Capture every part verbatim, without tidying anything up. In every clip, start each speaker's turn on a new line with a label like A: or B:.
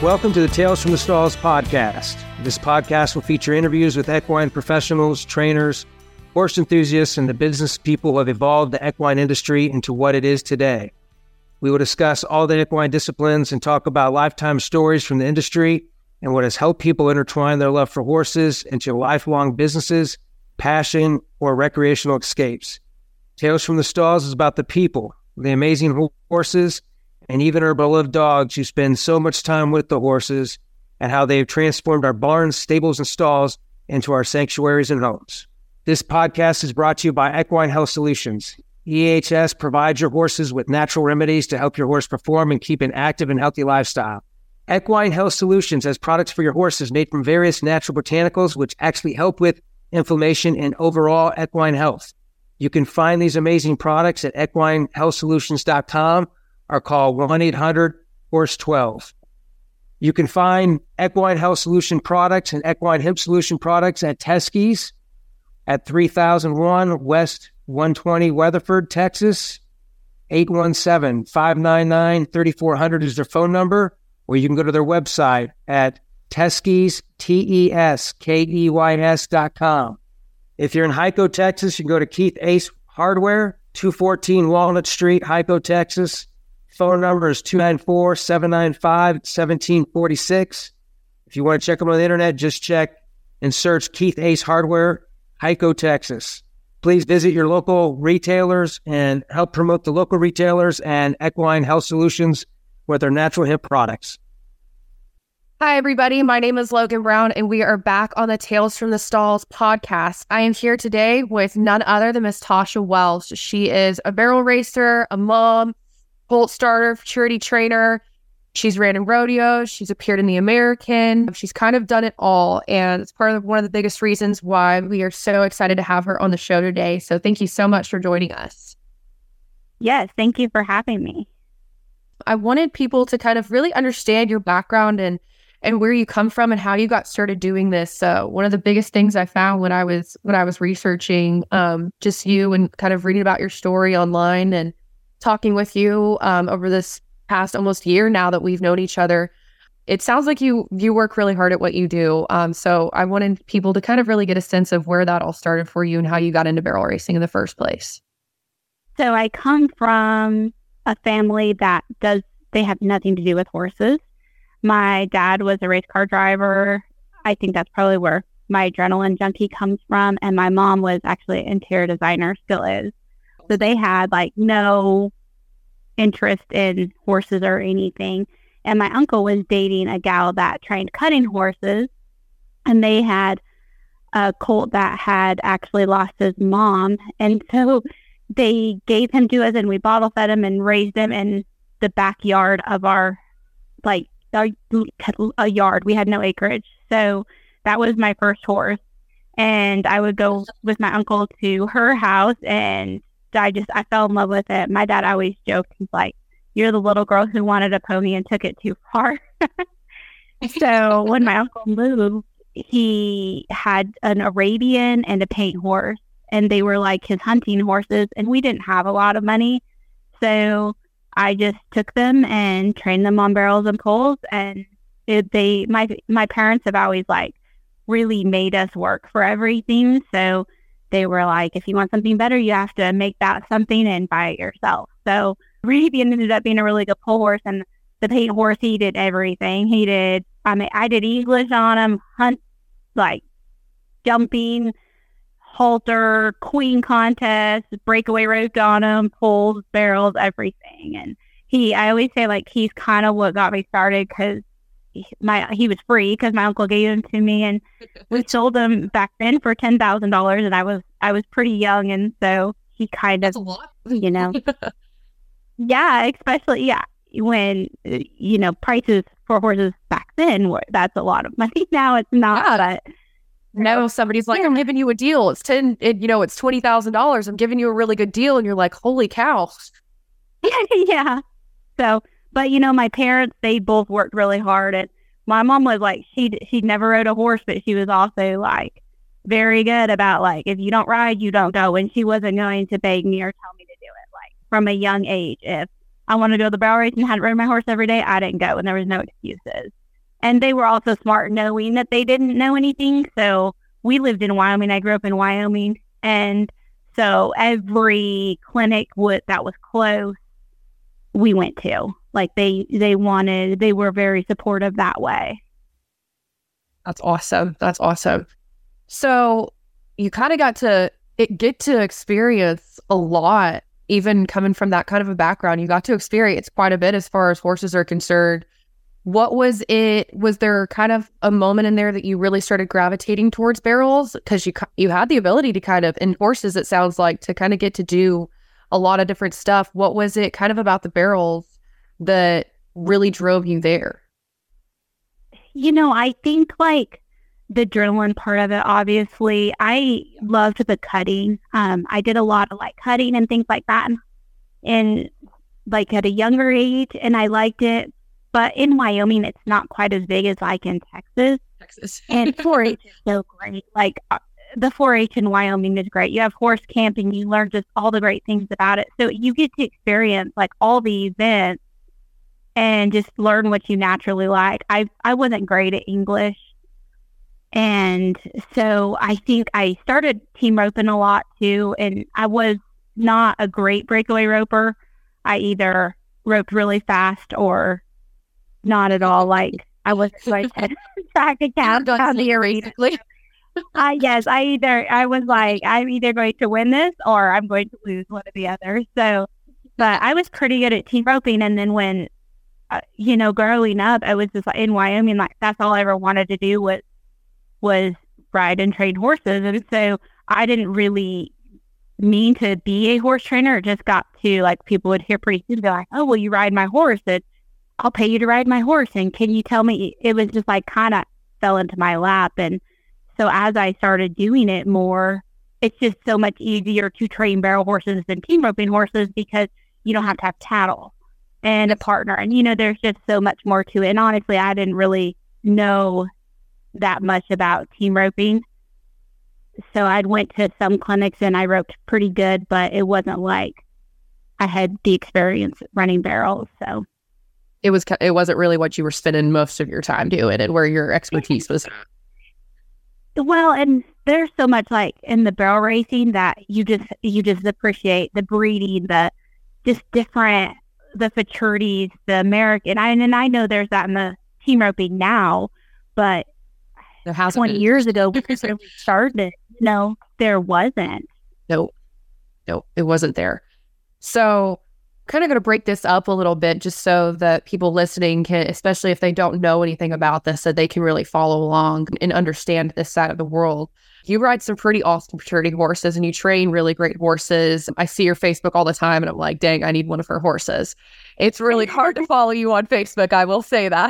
A: Welcome to the Tales from the Stalls podcast. This podcast will feature interviews with equine professionals, trainers, horse enthusiasts, and the business people who have evolved the equine industry into what it is today. We will discuss all the equine disciplines and talk about lifetime stories from the industry and what has helped people intertwine their love for horses into lifelong businesses, passion, or recreational escapes. Tales from the Stalls is about the people, the amazing horses, and even our beloved dogs who spend so much time with the horses, and how they've transformed our barns, stables, and stalls into our sanctuaries and homes. This podcast is brought to you by Equine Health Solutions. E H S provides your horses with natural remedies to help your horse perform and keep an active and healthy lifestyle. Equine Health Solutions has products for your horses made from various natural botanicals, which actually help with inflammation and overall equine health. You can find these amazing products at equine health solutions dot com or call one eight hundred horse twelve. You can find Equine Health Solution products and Equine Hemp Solution products at Teskey's at three thousand one West one twenty Weatherford, Texas. eight one seven, five nine nine, three four zero zero is their phone number, or you can go to their website at Teskeys, T E S K E Y S dot com. If you're in Hyco, Texas, you can go to Keith Ace Hardware, two fourteen Walnut Street, Hyco, Texas. Phone number is two nine four, seven nine five, one seven four six. If you want to check them on the internet, just check and search Keith Ace Hardware, Hyco, Texas. Please visit your local retailers and help promote the local retailers and Equine Health Solutions with their natural hemp products.
B: Hi, everybody. My name is Logan Brown, and we are back on the Tales from the Stalls podcast. I am here today with none other than Miss Tasha Wells. She is a barrel racer, a mom, colt starter, futurity trainer. She's ran in rodeos. She's appeared in the American. She's kind of done it all. And it's part of one of the biggest reasons why we are so excited to have her on the show today. So thank you so much for joining us.
C: Yes, thank you for having me.
B: I wanted people to kind of really understand your background and, and where you come from and how you got started doing this. So one of the biggest things I found when I was when I was researching um, just you and kind of reading about your story online and talking with you um, over this past almost year now that we've known each other, it sounds like you you work really hard at what you do. Um, so I wanted people to kind of really get a sense of where that all started for you and how you got into barrel racing in the first place.
C: So I come from a family that does, they have nothing to do with horses. My dad was a race car driver. I think that's probably where my adrenaline junkie comes from. And my mom was actually an interior designer, still is. So they had like no interest in horses or anything. And my uncle was dating a gal that trained cutting horses. And they had a colt that had actually lost his mom. And so they gave him to us and we bottle fed him and raised him in the backyard of our, like, our, a yard. We had no acreage. So that was my first horse. And I would go with my uncle to her house and I just, I fell in love with it. My dad always joked, he's like, you're the little girl who wanted a pony and took it too far. So when my uncle moved, he had an Arabian and a paint horse, and they were like his hunting horses, and we didn't have a lot of money. So I just took them and trained them on barrels and poles, and it, they, my, my parents have always like really made us work for everything. So they were like, if you want something better, you have to make that something and buy it yourself. So Arabian ended up being a really good pole horse, and the paint horse, he did everything. He did, I mean, I did English on him, hunt, like jumping, halter, queen contest, breakaway rope on him, poles, barrels, everything. And he, I always say like, he's kind of what got me started because my he was free because my uncle gave him to me, and we sold him back then for ten thousand dollars, and I was I was pretty young, and so he kind
B: That's
C: of,
B: a lot.
C: you know, yeah, especially yeah when you know prices for horses back then were, that's a lot of money. Now it's not.
B: Yeah.
C: But
B: no, somebody's like,
C: yeah.
B: I'm giving you a deal. It's ten, it, you know, it's twenty thousand dollars. I'm giving you a really good deal, and you're like, holy cow.
C: Yeah. So. But, you know, my parents, they both worked really hard. And my mom was like, she she never rode a horse, but she was also like very good about like, if you don't ride, you don't go. And she wasn't going to beg me or tell me to do it. Like from a young age, if I wanted to go to the barrel race and hadn't rode my horse every day, I didn't go, and there was no excuses. And they were also smart knowing that they didn't know anything. So we lived in Wyoming. I grew up in Wyoming. And so every clinic would, that was close, we went to. Like they, they wanted, they were very supportive that way.
B: That's awesome. That's awesome. So you kind of got to it, get to experience a lot, even coming from that kind of a background. You got to experience quite a bit as far as horses are concerned. What was it? Was there kind of a moment in there that you really started gravitating towards barrels? Because you you had the ability to kind of, in horses, it sounds like, to kind of get to do a lot of different stuff. What was it kind of about the barrels that really drove you there?
C: You know, I think like the adrenaline part of it, obviously, I loved the cutting. Um, I did a lot of like cutting and things like that. And, and like at a younger age, and I liked it. But in Wyoming, it's not quite as big as like in Texas.
B: Texas.
C: And four H is so great. Like uh, the four H in Wyoming is great. You have horse camping. You learn just all the great things about it. So you get to experience like all the events and just learn what you naturally like. I I wasn't great at English. And so I think I started team roping a lot too. And I was not a great breakaway roper. I either roped really fast or not at all. Like I wasn't going to track a count on the arena. uh, yes, I either, I was like, I'm either going to win this or I'm going to lose, one or the other. So, but I was pretty good at team roping. And then when, uh, you know, growing up, I was just like in Wyoming, like that's all I ever wanted to do was, was ride and train horses. And so I didn't really mean to be a horse trainer. It just got to like, people would hear pretty soon, be like, oh, well, you ride my horse. And I'll pay you to ride my horse. And can you tell me? It was just like kind of fell into my lap. And so as I started doing it more, it's just so much easier to train barrel horses than team roping horses because you don't have to have cattle and a partner. And, you know, there's just so much more to it. And honestly, I didn't really know that much about team roping. So I'd went to some clinics and I roped pretty good, but it wasn't like I had the experience running barrels. So
B: it was it wasn't really what you were spending most of your time doing and where your expertise was.
C: Well, and there's so much like in the barrel racing that you just you just appreciate the breeding, the just different the futurities, the American. I, and I know there's that in the team roping now, but
B: there hasn't
C: twenty
B: been.
C: years ago when we started, no, there wasn't.
B: No, no, it wasn't there. So kind of going to break this up a little bit just so that people listening can, especially if they don't know anything about this, that they can really follow along and understand this side of the world. You ride some pretty awesome fraternity horses and you train really great horses. I see your Facebook all the time and I'm like, dang, I need one of her horses. It's really hard to follow you on Facebook. I will say that.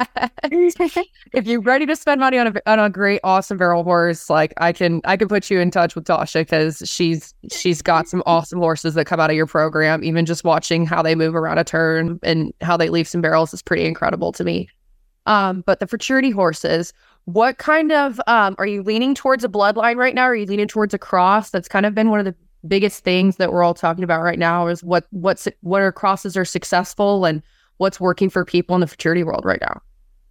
B: If you're ready to spend money on a on a great, awesome barrel horse, like I can, I can put you in touch with Tasha because she's she's got some awesome horses that come out of your program. Even just watching how they move around a turn and how they leave some barrels is pretty incredible to me. Um, but the fraternity horses, what kind of um are you leaning towards a bloodline right now? Or are you leaning towards a cross? That's kind of been one of the biggest things that we're all talking about right now is what what's what are crosses are successful and what's working for people in the fraternity world right now.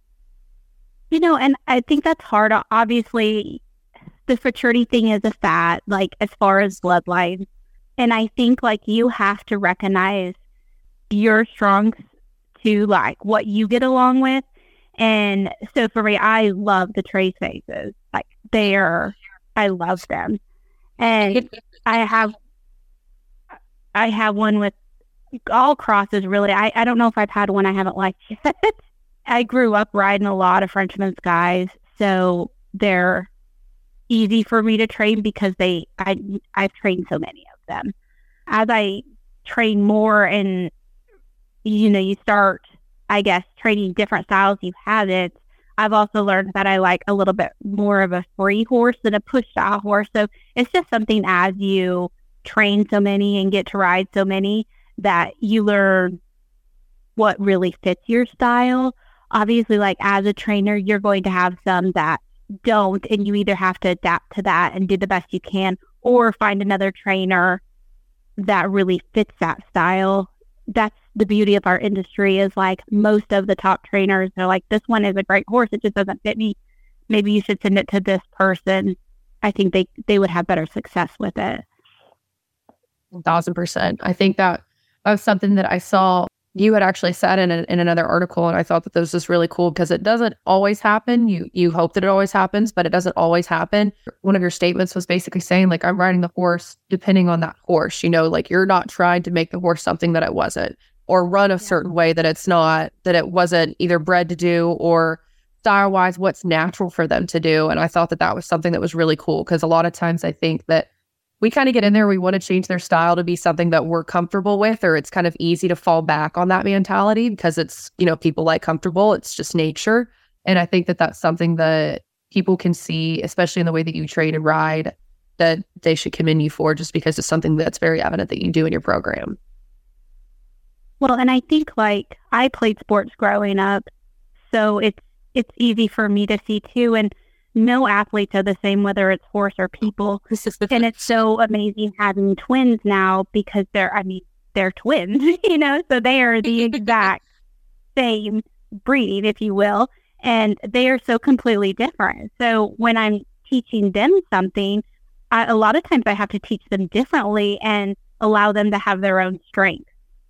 C: You know, and I think that's hard. Obviously, the fraternity thing is a fad, like as far as bloodline. And I think like you have to recognize your strengths to like what you get along with. And so for me, I love the Trace Faces. Like they are, I love them. And I have, I have one with all crosses really. I, I don't know if I've had one I haven't liked yet. I grew up riding a lot of Frenchman's guys, so they're easy for me to train because they I I've trained so many of them. As I train more and you know, you start I guess training different styles, you have it. I've also learned that I like a little bit more of a free horse than a push style horse. So it's just something as you train so many and get to ride so many that you learn what really fits your style. Obviously, like as a trainer, you're going to have some that don't, and you either have to adapt to that and do the best you can, or find another trainer that really fits that style. that's the beauty of our industry is like most of the top trainers are like, this one is a great horse. It just doesn't fit me. Maybe you should send it to this person. I think they, they would have better success with it.
B: A thousand percent. I think that that was something that I saw you had actually said in a, in another article, and I thought that this was really cool because it doesn't always happen. You you hope that it always happens, but it doesn't always happen. One of your statements was basically saying, like, I'm riding the horse depending on that horse. You know, like you're not trying to make the horse something that it wasn't, or run a certain way that it's not, that it wasn't either bred to do, or style-wise, what's natural for them to do. And I thought that that was something that was really cool because a lot of times I think that we kind of get in there, we want to change their style to be something that we're comfortable with, or it's kind of easy to fall back on that mentality because it's, you know, people like comfortable. It's just nature. And I think that that's something that people can see, especially in the way that you train and ride, that they should commend you for, just because it's something that's very evident that you do in your program.
C: Well, and I think like I played sports growing up, so it's, it's easy for me to see too. And no athletes are the same, whether it's horse or people. And it's so amazing having twins now because they're, I mean, they're twins, you know, so they are the exact same breed, if you will. And they are so completely different. So when I'm teaching them something, I, a lot of times I have to teach them differently and allow them to have their own strengths.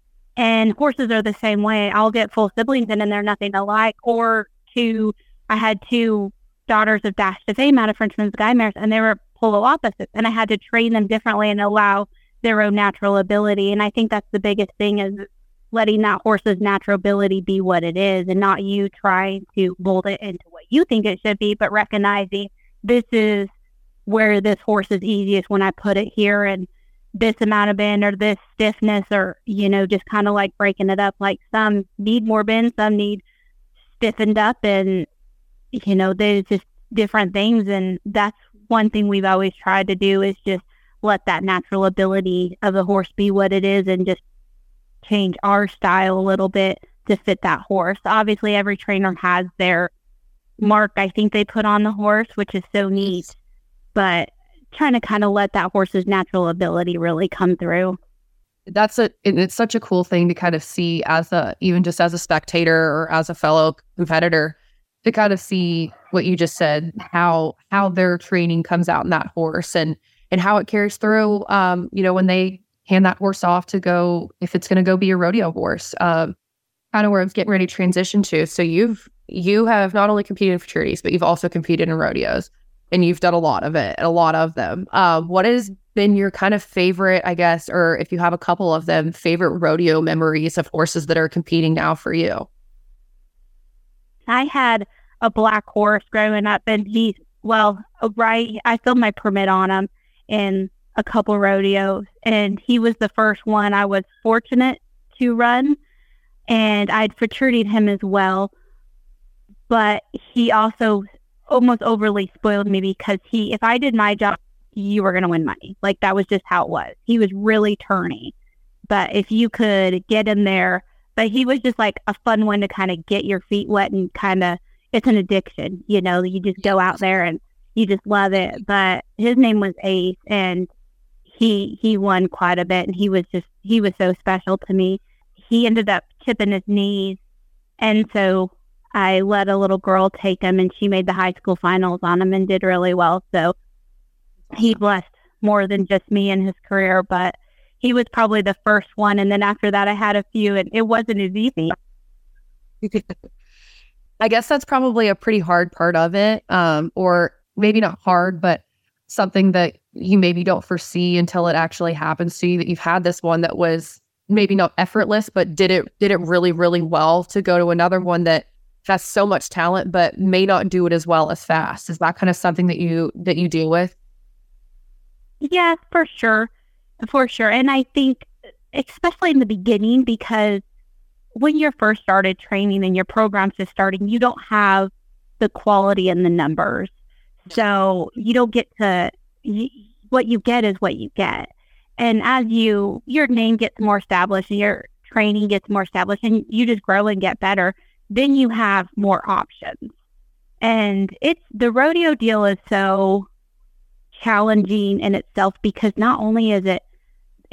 C: And horses are the same way. I'll get full siblings in and they're nothing alike. Or two, I had two daughters of Dash to Fame out of Frenchman's Guy mares, and they were polar opposites, and I had to train them differently and allow their own natural ability. And I think that's the biggest thing, is letting that horse's natural ability be what it is, and not you trying to mold it into what you think it should be, but recognizing this is where this horse is easiest when I put it here, and this amount of bend or this stiffness, or, you know, just kind of like breaking it up. Like some need more bend, some need stiffened up, and you know, there's just different things. And that's one thing we've always tried to do, is just let that natural ability of the horse be what it is, and just change our style a little bit to fit that horse. Obviously, every trainer has their mark, I think, they put on the horse, which is so neat, but trying to kind of let that horse's natural ability really come through.
B: That's a, it's such a cool thing to kind of see as a, even just as a spectator or as a fellow competitor, to kind of see what you just said, how how their training comes out in that horse, and and how it carries through, um, you know, when they hand that horse off to go, if it's going to go be a rodeo horse, um, kind of where I was getting ready to transition to. So you've, you have not only competed in futurities, but you've also competed in rodeos, and you've done a lot of it, a lot of them. Um, what has been your kind of favorite, I guess, or if you have a couple of them, favorite rodeo memories of horses that are competing now for you?
C: I had a black horse growing up, and he, well, right, I filled my permit on him in a couple rodeos, and he was the first one I was fortunate to run, and I'd futuried him as well, but he also almost overly spoiled me, because he, if I did my job, you were going to win money. Like, that was just how it was. He was really turny, but if you could get him there, but he was just like a fun one to kind of get your feet wet, and kind of, it's an addiction, you know, you just go out there and you just love it. But his name was Ace, and he, he won quite a bit, and he was just, he was so special to me. He ended up chipping his knees, and so I let a little girl take him, and she made the high school finals on him and did really well. So he blessed more than just me in his career, but he was probably the first one. And then after that, I had a few, and it wasn't as easy.
B: I guess that's probably a pretty hard part of it. Um, or maybe not hard, but something that you maybe don't foresee until it actually happens to you, that you've had this one that was maybe not effortless, but did it, did it really, really well, to go to another one that has so much talent, but may not do it as well as fast. Is that kind of something that you, that you deal with?
C: Yeah, for sure. For sure. And I think, especially in the beginning, because when you're first started training and your program's just starting, you don't have the quality and the numbers. So you don't get to, you, what you get is what you get. And as you, your name gets more established and your training gets more established and you just grow and get better, then you have more options. And it's, the rodeo deal is so challenging in itself, because not only is it,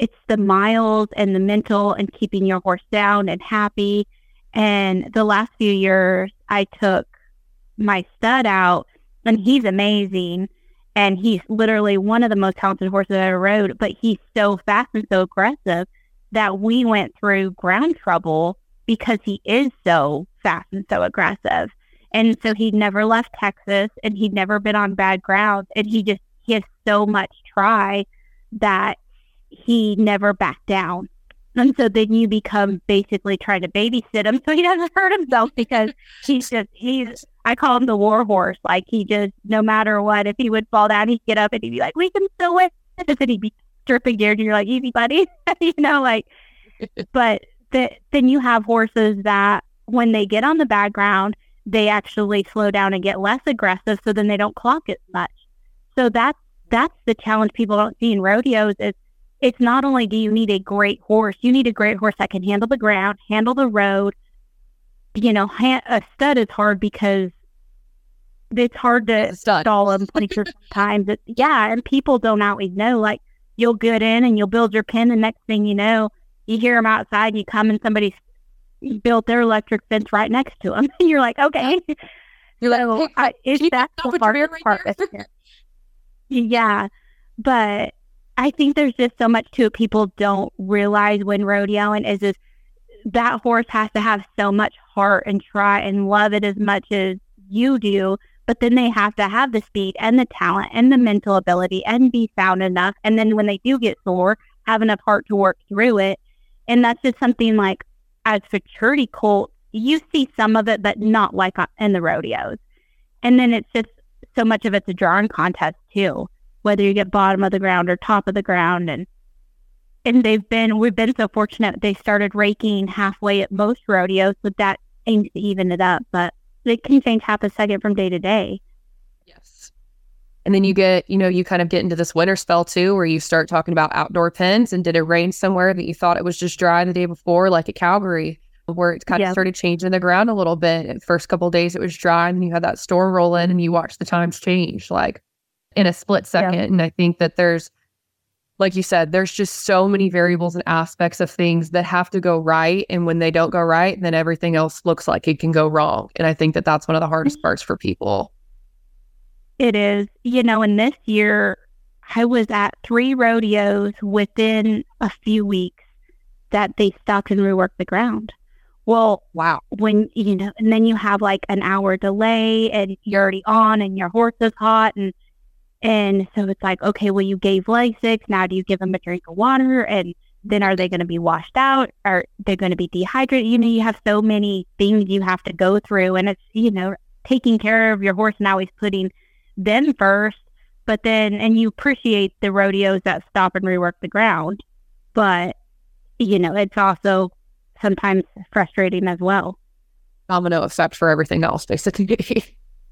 C: it's the miles and the mental and keeping your horse down and happy. And the last few years, I took my stud out, and he's amazing. And he's literally one of the most talented horses I ever rode, but he's so fast and so aggressive that we went through ground trouble because he is so fast and so aggressive. And so he'd never left Texas, and he'd never been on bad ground. And he just, he has so much try that he never backed down. And so then you become basically trying to babysit him so he doesn't hurt himself, because he's just, he's, I call him the war horse. Like, he just, no matter what, if he would fall down, he'd get up and he'd be like, we can still win. And then he'd be stripping geared, and you're like, easy, buddy. You know, like, but the, then you have horses that when they get on the bad ground, they actually slow down and get less aggressive, so then they don't clock as much. So that's, that's the challenge people don't see in rodeos is, it's not only do you need a great horse, you need a great horse that can handle the ground, handle the road. You know, ha- a stud is hard because it's hard to stall them places sometimes. It's, yeah, and people don't always know. Like, you'll get in and you'll build your pen, and next thing you know, you hear them outside, you come and somebody's built their electric fence right next to them. And you're like, okay. You're so, like, hey, I, it's, that's the hardest right part. Yeah, but I think there's just so much to it people don't realize when rodeoing is just that horse has to have so much heart and try and love it as much as you do, but then they have to have the speed and the talent and the mental ability and be sound enough. And then when they do get sore, have enough heart to work through it. And that's just something like, as futurity colts, you see some of it, but not like in the rodeos. And then it's just so much of it's a drawing contest too, whether you get bottom of the ground or top of the ground. And and they've been, we've been so fortunate they started raking halfway at most rodeos, but that aims to even it up. But it can change half a second from day to day.
B: Yes. And then you get, you know, you kind of get into this winter spell too, where you start talking about outdoor pens. And did it rain somewhere that you thought it was just dry the day before, like at Calgary, where it kind
C: yep.
B: of started changing the ground a little bit? The first couple of days it was dry, and you had that storm roll in, and you watched the times change like in a split second. Yep. And I think that there's, like you said, there's just so many variables and aspects of things that have to go right. And when they don't go right, then everything else looks like it can go wrong. And I think that that's one of the hardest parts for people.
C: It is. You know, and this year I was at three rodeos within a few weeks that they stopped and reworked the ground. Well,
B: wow.
C: When, you know, and then you have like an hour delay, and you're already on, and your horse is hot. And And so it's like, okay, well, you gave Lasix. Now do you give them a drink of water? And then are they going to be washed out? Are they going to be dehydrated? You know, you have so many things you have to go through. And it's, you know, taking care of your horse and always putting them first. But then, and you appreciate the rodeos that stop and rework the ground. But, you know, it's also sometimes frustrating as well.
B: Domino effect for everything else, basically.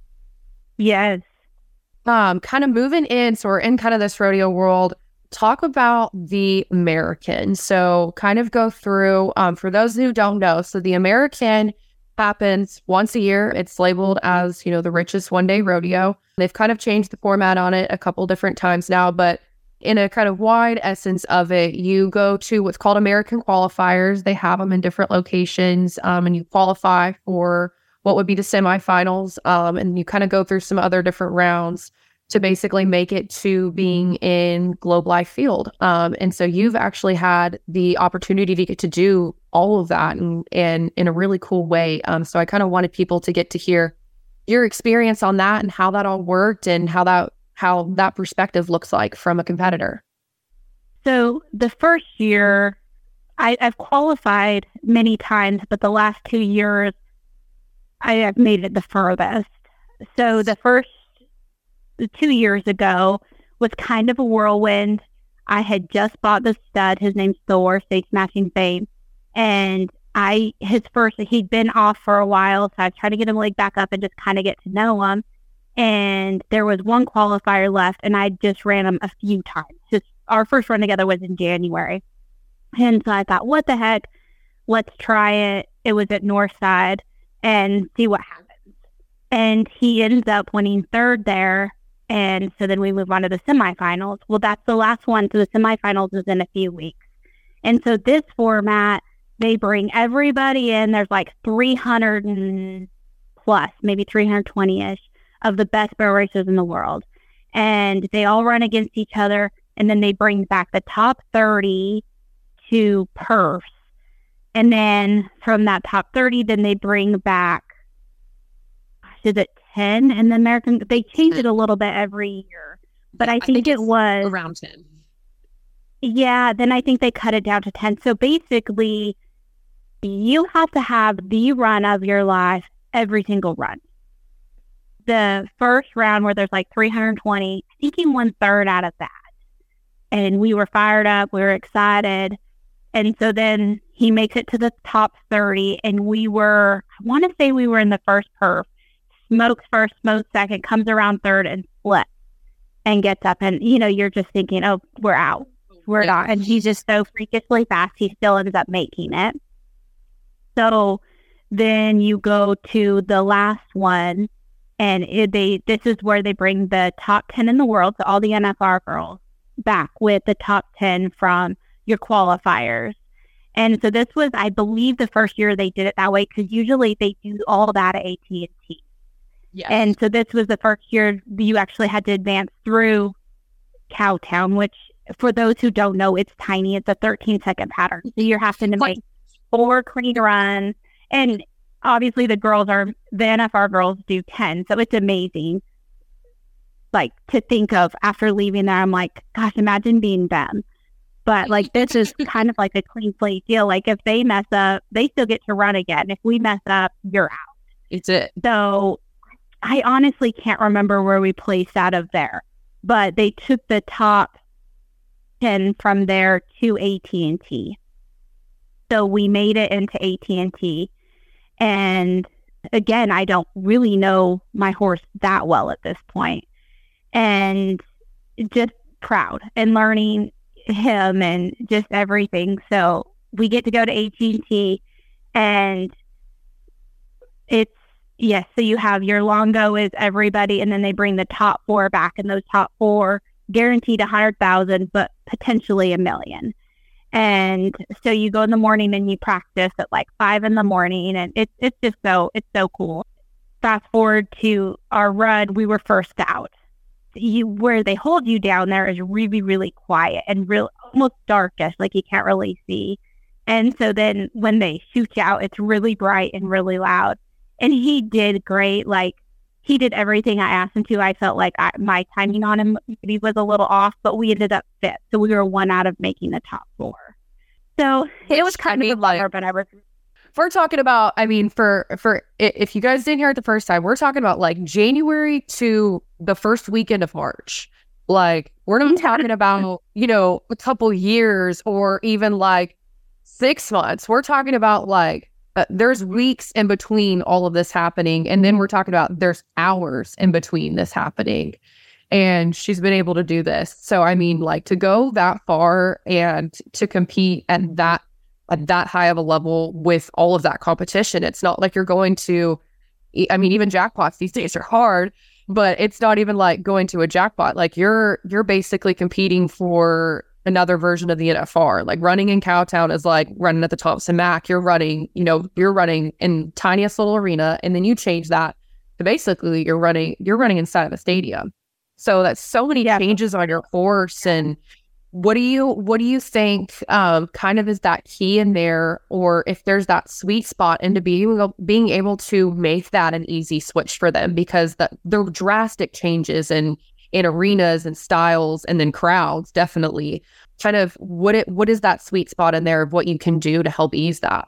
C: Yes.
B: Um, kind of moving in, so we're in kind of this rodeo world. Talk about the American. So kind of go through, um, for those who don't know, so the American happens once a year. It's labeled as, you know, the richest one-day rodeo. They've kind of changed the format on it a couple different times now, but in a kind of wide essence of it, you go to what's called American qualifiers. They have them in different locations, um, and you qualify for what would be the semifinals, um, and you kind of go through some other different rounds to basically make it to being in Globe Life Field. Um, and so you've actually had the opportunity to get to do all of that and, and in a really cool way. Um, so I kind of wanted people to get to hear your experience on that and how that all worked and how that how that perspective looks like from a competitor.
C: So the first year, I, I've qualified many times, but the last two years, I have made it the furthest. So the first two years ago was kind of a whirlwind. I had just bought the stud. His name's Thor, State Smashing Fame. And I, his first, he'd been off for a while. So I was trying to get him leg back up and just kind of get to know him. And there was one qualifier left, and I just ran him a few times. Just our first run together was in January. And so I thought, what the heck? Let's try it. It was at Northside and see what happens. And he ends up winning third there. And so then we move on to the semifinals. Well, that's the last one. So the semifinals is in a few weeks. And so this format, they bring everybody in. There's like three hundred and plus, maybe three hundred twenty-ish of the best barrel racers in the world. And they all run against each other. And then they bring back the top thirty to perfs. And then from that top thirty, then they bring back, is it ten? And the American, they change it a little bit every year. But I think, I think it was
B: around ten.
C: Yeah, then I think they cut it down to ten. So basically, you have to have the run of your life every single run. The first round where there's like three hundred twenty, I think he won third out of that. And we were fired up. We were excited. And so then he makes it to the top thirty. And we were, I want to say we were in the first perf. Smokes first, smokes second, comes around third and splits and gets up. And, you know, you're just thinking, oh, we're out. We're not. And he's just so freakishly fast. He still ends up making it. So then you go to the last one. And it, they this is where they bring the top ten in the world, so all the N F R girls, back with the top ten from your qualifiers. And so this was, I believe, the first year they did it that way, because usually they do all that at A T and T. Yes. And so this was the first year you actually had to advance through Cowtown, which, for those who don't know, it's tiny. It's a thirteen-second pattern. So you're having to make four clean runs. And obviously the girls are, the N F R girls do ten. So it's amazing. Like, to think of after leaving there, I'm like, gosh, imagine being them. But like, this is kind of like a clean slate deal. Like, if they mess up, they still get to run again. If we mess up, you're out.
B: It's it.
C: So I honestly can't remember where we placed out of there, but they took the top ten from there to A T and T. So we made it into A T and T. And again, I don't really know my horse that well at this point. And just proud and learning him and just everything. So we get to go to A T and T, and it's, yes, so you have your Longo is everybody, and then they bring the top four back, and those top four guaranteed a hundred thousand, but potentially a million. And so you go in the morning and you practice at like five in the morning, and it's it's just so it's so cool. Fast forward to our run, we were first out. You where they hold you down there is really, really quiet and real almost darkish, like you can't really see. And so then when they shoot you out, it's really bright and really loud. And he did great. Like, he did everything I asked him to. I felt like I, my timing on him he was a little off, but we ended up fifth. So we were one out of making the top four. So it was kind I mean, of a bummer, like, but I was.
B: We're talking about, I mean, for, for, if you guys didn't hear it the first time, we're talking about like January to the first weekend of March. Like, we're not talking about, you know, a couple years or even like six months. We're talking about like, Uh, there's weeks in between all of this happening. And then we're talking about there's hours in between this happening. And she's been able to do this. So, I mean, like, to go that far and to compete at that, at that high of a level with all of that competition, it's not like you're going to, I mean, even jackpots these days are hard, but it's not even like going to a jackpot. Like, you're, you're basically competing for another version of the N F R. Like, running in Cowtown is like running at the Thompson Mack. You're running, you know, you're running in tiniest little arena, and then you change that to basically you're running, you're running inside of a stadium. So that's so many yeah. changes on your horse. And what do you, what do you think um, kind of is that key in there, or if there's that sweet spot into being, being able to make that an easy switch for them? Because the, the drastic changes in in arenas and styles and then crowds, definitely kind of what it, what is that sweet spot in there of what you can do to help ease that?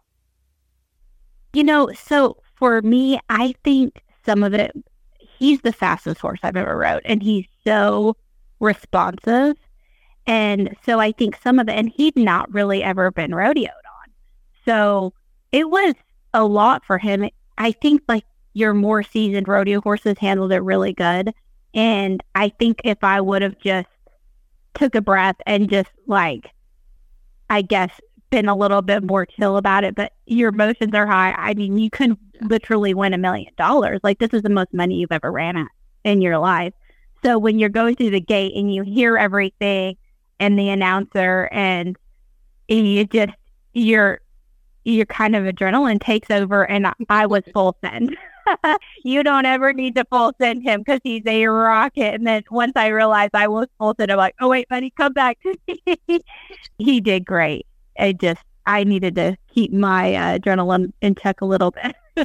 C: You know, so for me, I think some of it, he's the fastest horse I've ever rode, and he's so responsive. And so I think some of it, and he'd not really ever been rodeoed on. So it was a lot for him. I think like your more seasoned rodeo horses handled it really good. And I think if I would have just took a breath and just like, I guess, been a little bit more chill about it, but your emotions are high. I mean, you could literally win a million dollars. Like, this is the most money you've ever ran at in your life. So when you're going through the gate and you hear everything and the announcer and, and you just, you're, you're kind of adrenaline takes over, and I, I was full send. You don't ever need to full send him because he's a rocket. And then once I realized I was full send, I'm like, oh, wait, buddy, come back. He did great. I just, I needed to keep my uh, adrenaline in check a little bit.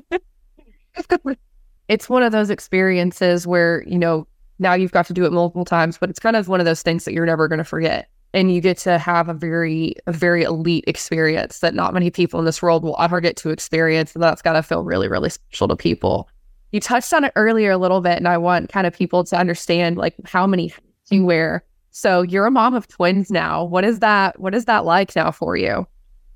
B: It's one of those experiences where, you know, now you've got to do it multiple times, but it's kind of one of those things that you're never going to forget. And you get to have a very, a very elite experience that not many people in this world will ever get to experience. And that's got to feel really, really special to people. You touched on it earlier a little bit, and I want kind of people to understand like how many you wear. So you're a mom of twins now. What is that? What is that like now for you?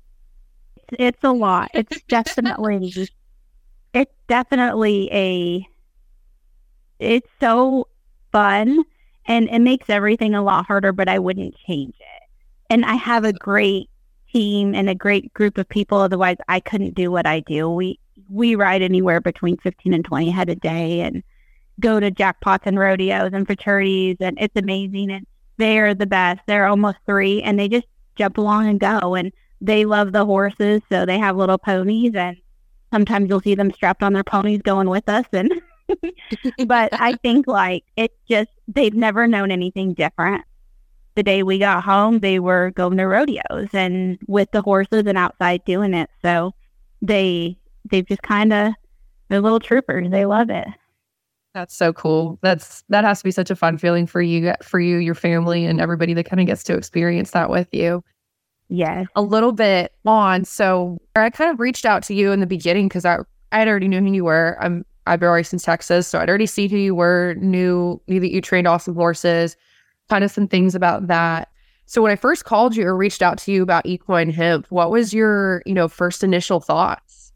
C: It's a lot. It's definitely, it's definitely a, it's so fun. And it makes everything a lot harder, but I wouldn't change it. And I have a great team and a great group of people. Otherwise, I couldn't do what I do. We we ride anywhere between fifteen and twenty head a day and go to jackpots and rodeos and fraternities. And it's amazing. And they're the best. They're almost three, and they just jump along and go. And they love the horses, so they have little ponies. And sometimes you'll see them strapped on their ponies going with us. And but I think like it's just, they've never known anything different. The day we got home, they were going to rodeos and with the horses and outside doing it. So they, they've just kind of, they're little troopers. They love it.
B: That's so cool. That's, that has to be such a fun feeling for you, for you, your family, and everybody that kind of gets to experience that with you.
C: Yes.
B: A little bit on. So I kind of reached out to you in the beginning because I, I had already knew who you were. I'm, I've been already since Texas, so I'd already seen who you were, knew, knew that you trained awesome horses, kind of some things about that. So when I first called you or reached out to you about equine hemp, what was your, you know, first initial thoughts?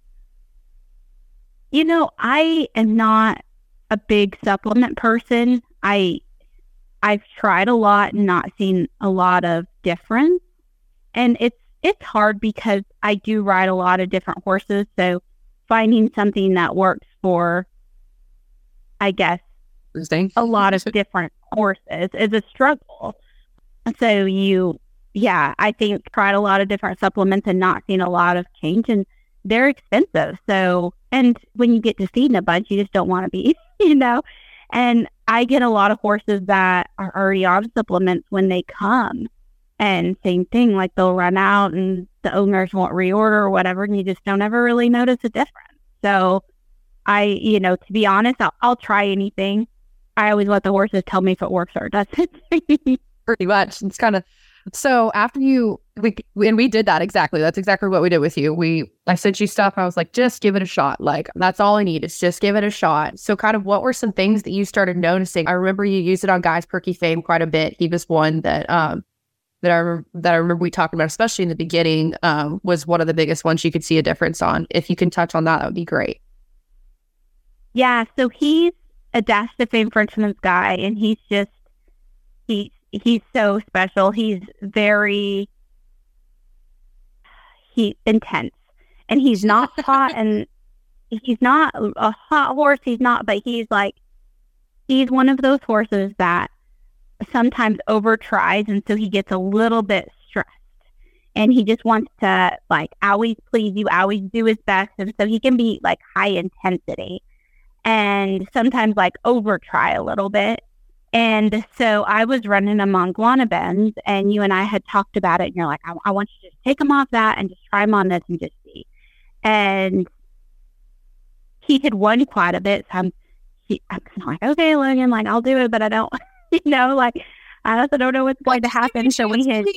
C: You know, I am not a big supplement person. I, I've tried a lot and not seen a lot of difference. And it's, it's hard because I do ride a lot of different horses. So finding something that works for, I guess, a lot of different horses is a struggle. So you, yeah, I think tried a lot of different supplements and not seen a lot of change, and they're expensive. So, and when you get to feeding a bunch, you just don't want to be, you know, and I get a lot of horses that are already on supplements when they come, and same thing, like they'll run out and the owners won't reorder or whatever, and you just don't ever really notice a difference. So I, you know, to be honest, I'll, I'll try anything. I always let the horses tell me if it works or doesn't.
B: Pretty much. It's kind of, so after you, we, and we did that exactly. That's exactly what we did with you. We, I sent you stuff. I was like, just give it a shot. Like, that's all I need is just give it a shot. So kind of what were some things that you started noticing? I remember you used it on Guy's Perky Fame quite a bit. He was one that, um, that I remember, that I remember we talked about, especially in the beginning, um, was one of the biggest ones you could see a difference on. If you can touch on that, that would be great.
C: Yeah, so he's a Dash to Fame Frenchman's guy, and he's just, he, he's so special. He's very, he intense, and he's not hot, and he's not a hot horse. He's not, but he's like, he's one of those horses that sometimes over tries, and so he gets a little bit stressed, and he just wants to like always please you, always do his best, and so he can be like high intensity and sometimes like over try a little bit. And so I was running him on guana bends, and you and I had talked about it, and you're like, I, I want you to just take him off that and just try him on this and just see. And he had won quite a bit, so I'm, he, I'm kind of like, okay, Logan, like I'll do it, but I don't. You know, like, I also don't know what's going to happen. So we had,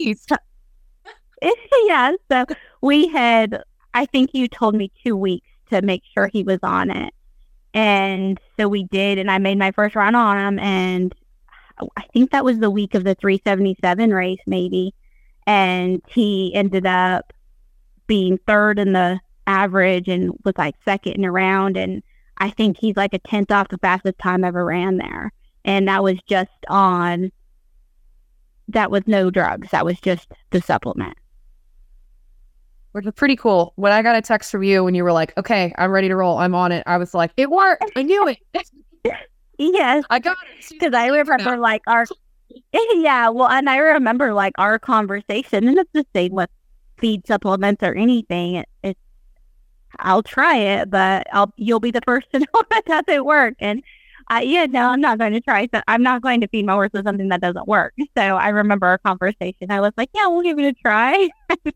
C: yeah, so we had, I think you told me two weeks to make sure he was on it. And so we did, and I made my first run on him. And I think that was the week of the three seventy-seven race, maybe. And he ended up being third in the average and was like second in a round. And I think he's like a tenth off the fastest time ever ran there. And that was just on, that was no drugs. That was just the supplement.
B: Which is pretty cool. When I got a text from you when you were like, okay, I'm ready to roll, I'm on it, I was like, it worked. I knew it.
C: Yes.
B: I got it.
C: Because I remember like our, yeah, well, and I remember like our conversation, and it's the same with feed supplements or anything. It, it's, I'll try it, but I'll, you'll be the first to know if it doesn't work. And I, yeah, no, I'm not going to try. So I'm not going to feed my horses something that doesn't work. So I remember our conversation. I was like, yeah, we'll give it a try.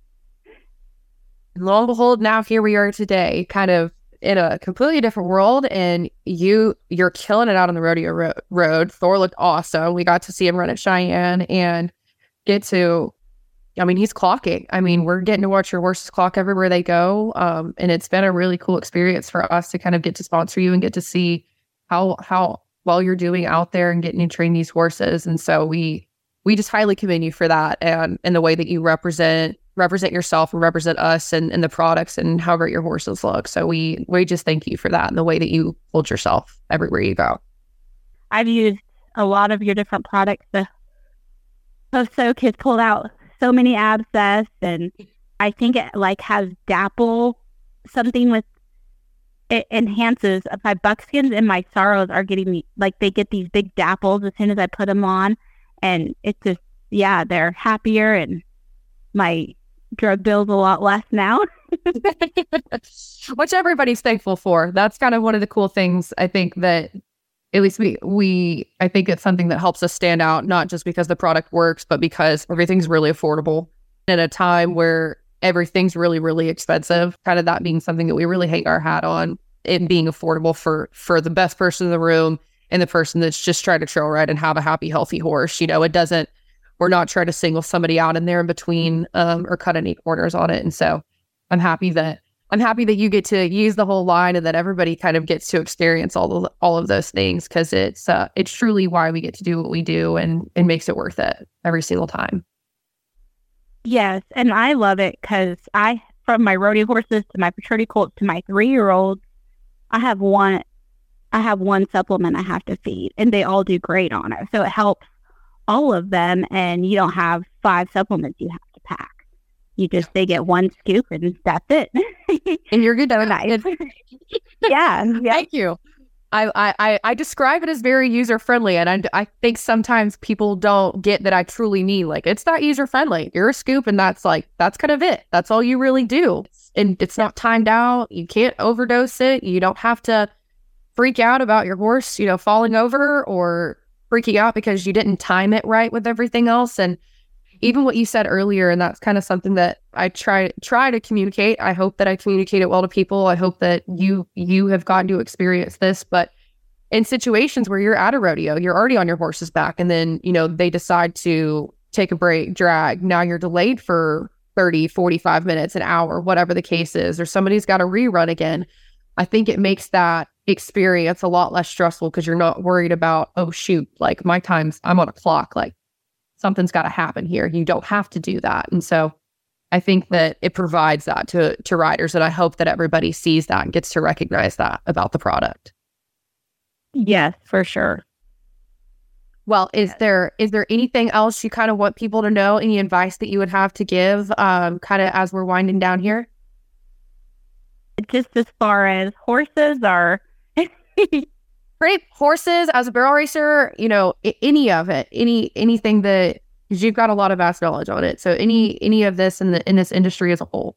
B: Lo and behold, now here we are today, kind of in a completely different world, and you you're killing it out on the rodeo ro- road. Thor looked awesome. We got to see him run at Cheyenne and get to, I mean, he's clocking. I mean, we're getting to watch your horses clock everywhere they go, um, and it's been a really cool experience for us to kind of get to sponsor you and get to see how how well you're doing out there and getting to train these horses. And so we we just highly commend you for that, and and the way that you represent. represent yourself and represent us and, and the products and how great your horses look. So we we just thank you for that and the way that you hold yourself everywhere you go.
C: I've used a lot of your different products. The Post-Soak has pulled out so many abscess, and I think it like has dapple, something with, it enhances my buckskins and my sorrows are getting me, like they get these big dapples as soon as I put them on, and it's just, yeah, they're happier, and my drug bill's a lot less now.
B: Which everybody's thankful for. That's kind of one of the cool things, I think, that at least we, we, I think it's something that helps us stand out, not just because the product works, but because everything's really affordable at a time where everything's really, really expensive. Kind of that being something that we really hang our hat on, it being affordable for, for the best person in the room and the person that's just trying to trail ride and have a happy, healthy horse. You know, it doesn't, we're not trying to single somebody out in there in between um, or cut any corners on it. And so I'm happy that I'm happy that you get to use the whole line and that everybody kind of gets to experience all of all of those things, because it's uh, it's truly why we get to do what we do, and it makes it worth it every single time.
C: Yes, and I love it because I, from my rodeo horses to my maturity colts to my three-year-olds, I have one I have one supplement I have to feed, and they all do great on it. So it helps all of them, and you don't have five supplements you have to pack. You just, they get one scoop and that's it.
B: And you're good.
C: So nice. yeah, yeah.
B: Thank you. I, I, I describe it as very user-friendly, and I, I think sometimes people don't get that I truly mean, like, it's not user-friendly. You're a scoop, and that's like, that's kind of it. That's all you really do. And it's not timed out. You can't overdose it. You don't have to freak out about your horse, you know, falling over or freaking out because you didn't time it right with everything else. And even what you said earlier, and that's kind of something that I try try to communicate. I hope that I communicate it well to people. I hope that you you have gotten to experience this. But in situations where you're at a rodeo, you're already on your horse's back, and then, you know, they decide to take a break, drag. Now you're delayed for thirty, forty-five minutes, an hour, whatever the case is, or somebody's got to rerun again. I think it makes that experience a lot less stressful because you're not worried about, oh, shoot, like my time's, I'm on a clock, like something's got to happen here. You don't have to do that. And so I think that it provides that to, to riders. And I hope that everybody sees that and gets to recognize that about the product.
C: Yes, for sure.
B: Well, is
C: yes.
B: there is there anything else you kind of want people to know? Any advice that you would have to give um, kind of as we're winding down here?
C: Just as far as horses are...
B: Great. Horses, as a barrel racer, you know, I- any of it, any anything that, because you've got a lot of vast knowledge on it. So any any of this in the in this industry as a whole.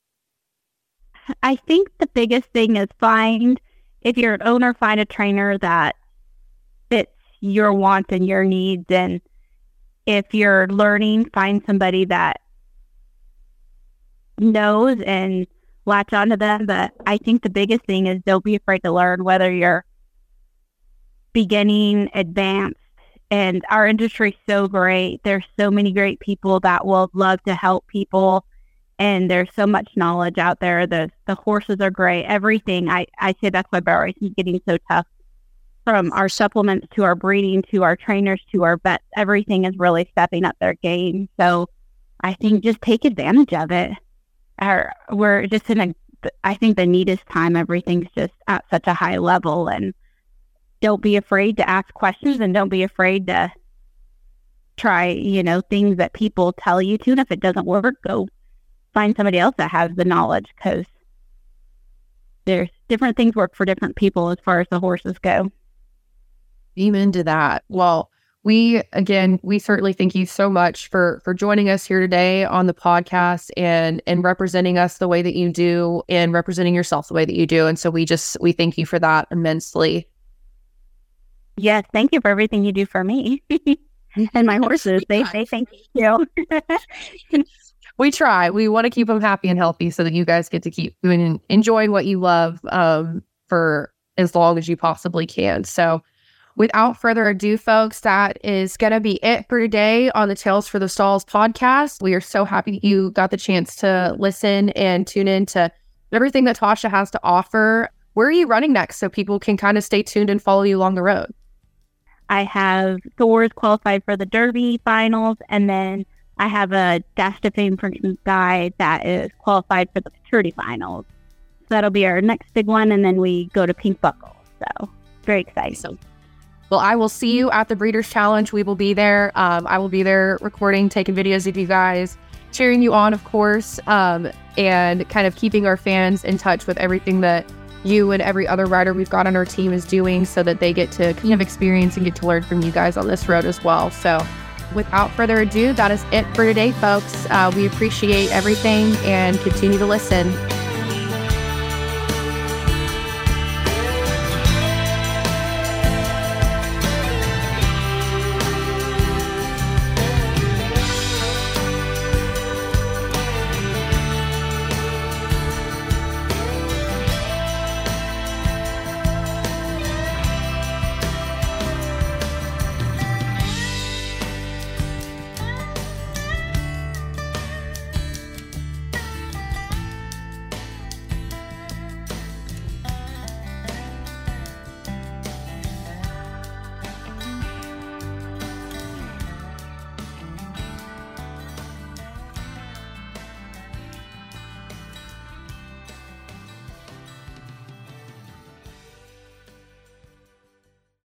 C: I think the biggest thing is find, if you're an owner, find a trainer that fits your wants and your needs. And if you're learning, find somebody that knows and latch onto them. But I think the biggest thing is don't be afraid to learn, whether you're beginning, advanced. And our industry is so great. There's so many great people that will love to help people. And there's so much knowledge out there. The the horses are great. Everything. I, I say that's why barrel racing is getting so tough. From our supplements to our breeding to our trainers to our vets, everything is really stepping up their game. So I think just take advantage of it. Our, we're just in a, I think the neatest time. Everything's just at such a high level, and don't be afraid to ask questions, and don't be afraid to try, you know, things that people tell you to. And if it doesn't work, go find somebody else that has the knowledge, because there's different things work for different people as far as the horses go.
B: Amen to that. Well, we, again, we certainly thank you so much for, for joining us here today on the podcast and, and representing us the way that you do and representing yourself the way that you do. And so we just, we thank you for that immensely.
C: Yes. Thank you for everything you do for me and my horses. They say thank you.
B: We try. We want to keep them happy and healthy so that you guys get to keep doing and enjoying what you love um, for as long as you possibly can. So without further ado, folks, that is going to be it for today on the Tales for the Stalls podcast. We are so happy that you got the chance to listen and tune in to everything that Tasha has to offer. Where are you running next so people can kind of stay tuned and follow you along the road?
C: I have Thor's qualified for the Derby finals, and then I have a Dash to Fame Princeton guy that is qualified for the Futurity finals. So that'll be our next big one, and then we go to Pink Buckle. So very exciting.
B: So, well, I will see you at the Breeders' Challenge. We will be there. Um, I will be there recording, taking videos of you guys, cheering you on, of course, um, and kind of keeping our fans in touch with everything that you and every other rider we've got on our team is doing so that they get to kind of experience and get to learn from you guys on this road as well. So without further ado, that is it for today, folks. Uh, we appreciate everything and continue to listen.